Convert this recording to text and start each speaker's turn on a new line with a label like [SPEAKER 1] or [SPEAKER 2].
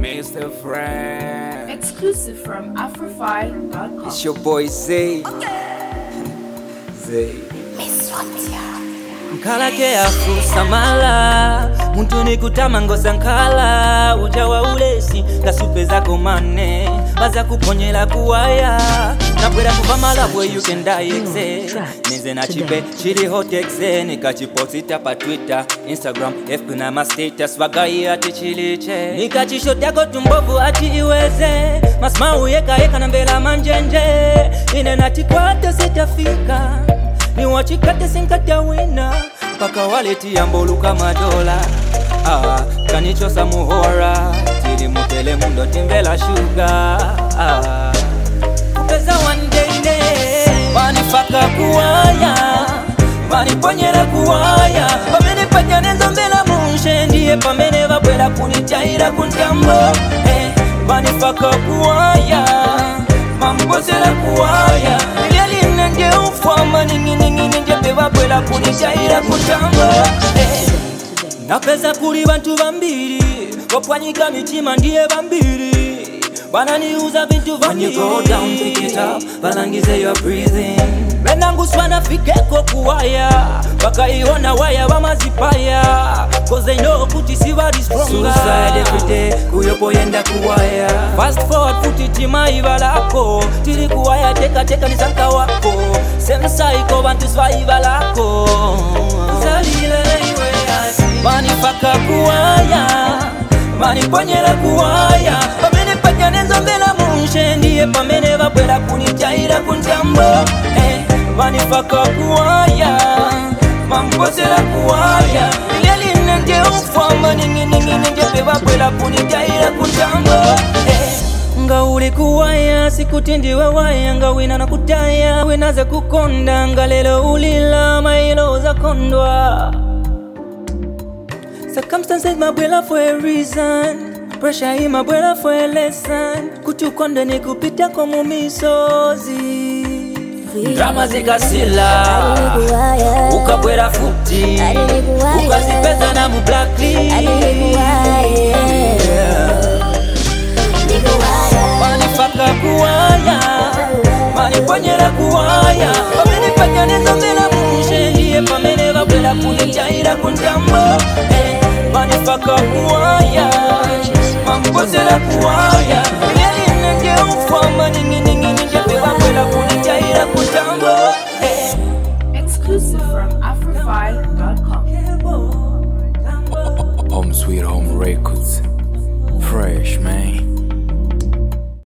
[SPEAKER 1] Mr. Friend.
[SPEAKER 2] Exclusive from Afrofy.com.
[SPEAKER 1] It's your boy Zay. Zay.
[SPEAKER 3] Nkala ke afusa mala muntu nikutama ngoza nkala ujawa ulesi kasupe zako mane baza kuponyela kuwaya nabwera kuva malabwe you can die exe nize na chipe chili hot exe nikachipostita pa Twitter Instagram FB na ma status wagai ati chiliche nikachishota ko tumbovu ati iweze masmau yeka na mbela manjenje ine natikwata sitafika ni wachikate sinkata wina paka waleti yamboluka madola kanichosa muhora tili mutele mundo timbela shuga kupeza one day wanifaka kuwaya waniponyera kuwaya pamene pajanenzo mbela munshe ndiye pamene vabwera kunichaira kuntambo wanifaka kuwaya mambosera kuwaya nje ufama ningi bwela kunichaira kutamba napeza kuli bantu bambiri wapwanyika mitima ndiye bambiri bananiuza bintu bambiri. When you go down pick it up balangize your breathing benangu swana fikeko kuwaya wakaiona waya wamazipaya cause they know kuti siwadi stronger suicide every day kuyopoyenda kuwaya fast forward futi tima ibalako tiri kuwaya teka nisanka wako sensa iko bantu swayibalako zalile iwe asi manifaka kuwaya maniponyera kuwaya pamene pajanenzo mbela munshe ndiye pamene vabwera kunichaira kuntambo manifaka kuwaya mambosera kuwaya nje ufama ningi vabwera kunichaira kuntambo nga uli kuwaya sikutindiwe waya nga wina na kutaya winaze kukonda nga lelo ulila mailo za kondwa. Circumstances mabwela for a reason pressure hii mabwela for a lesson kutukonde ni kupita kwa mumisozi drama zikasila ukabwera futi ukazipeza na mu blacklist manifaka kuwaya maniponyera kuwaya pamene pajanenzo mbela munshe ndiye pamene vabwera kunichaira kuntambo manifaka kuwaya mambosera kuwaya nje ufama ningi